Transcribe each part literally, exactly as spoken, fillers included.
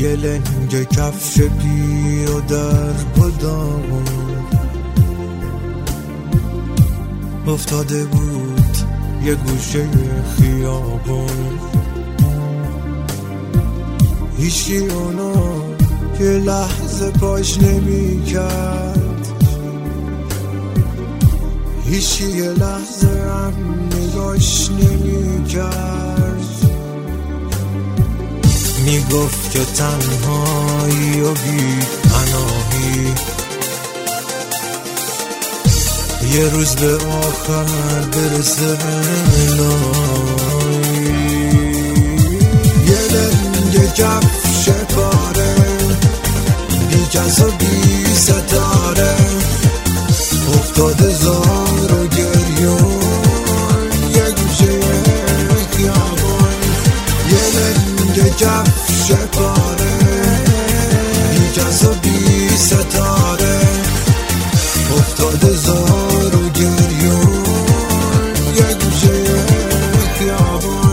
یه لنگ کفش پیر و در پدامون افتاده بود یه گوشه خیابون. هیچی اونو یه لحظه پاش نمی کرد، هیچی یه لحظه هم نگاش نمی کرد. می گفت که تنهایی و بی پناهی یه روز به آخر برسه الهی. یه لنگ کفش پاره بی کس و بی ستاره افتاده زار و گریون یه گوشه خیابون. یه لنگ کفش پاره بی کس و بی ستاره افتاده زار و گریون یه گوشه خیابون.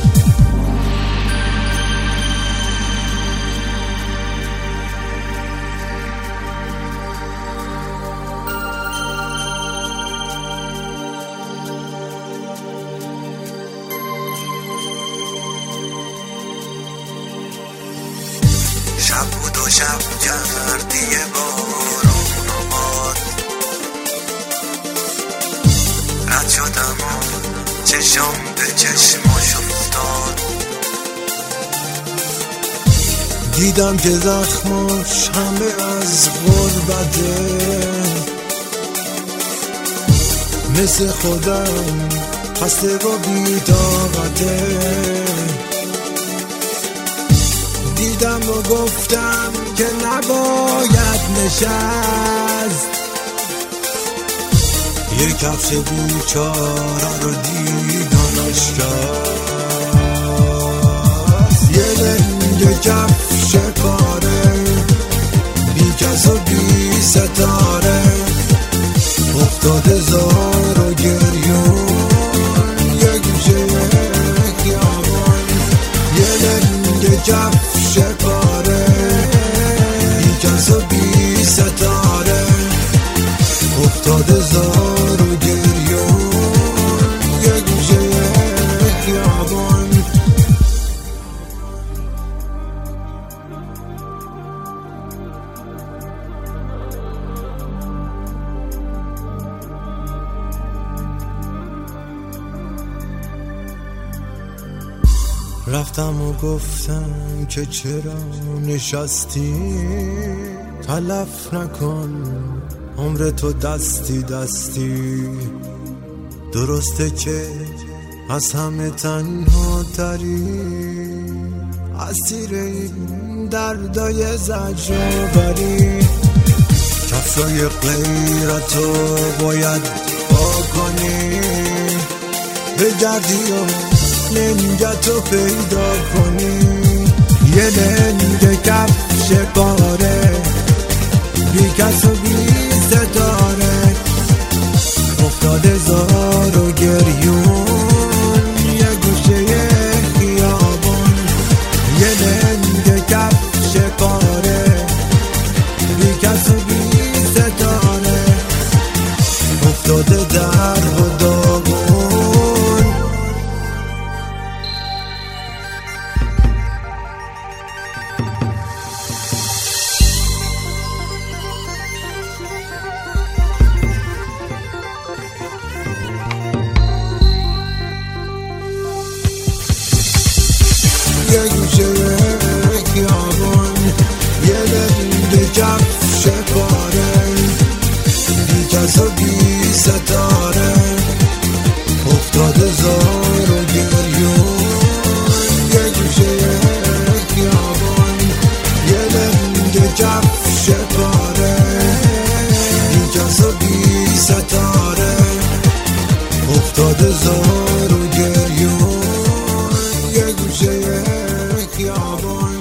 شب بود و شب کردی یه بارون و باد، رد شدم و چشم به چشماش افتاد. دیدم که زخماش همه از غربته، مثل خودم خسته و بی‌طاقته. دیدم و گفتم که نباید نشست، یه کفش بیچاره رو دیدنش کرد. یه لنگ کفش پاره بی کس و بی ستاره افتاده زار و گریون یه گوشه خیابون. یه لنگ کفش پاره بی کس و بی ستاره افتاده زار و گریون یه گوشه خیابون. رفتم و گفتم که چرا نشستی، تلف نکن عمر تو دستی دستی. درسته که از همه تنها تری، اسیر این دردای زجرآوری. کفشای غیرتو باید پا کنی، بگردی و لنگتو پیدا کنی. یه لنگ کفش پاره بی کس و بی ستاره افتاده زار و گریون یه گوشه خیابون. یه لنگ کفش پاره بی کس و بی ستاره افتاده در و داغون. یه گوشه خیابون، یه لنگ کفش پاره بی کس و بی ستاره افتاده زار و گریون یه گوشه خیابون. یه لنگ کفش پاره بی کس و بی ستاره افتاده زار و گریون یه گوشه خیابون.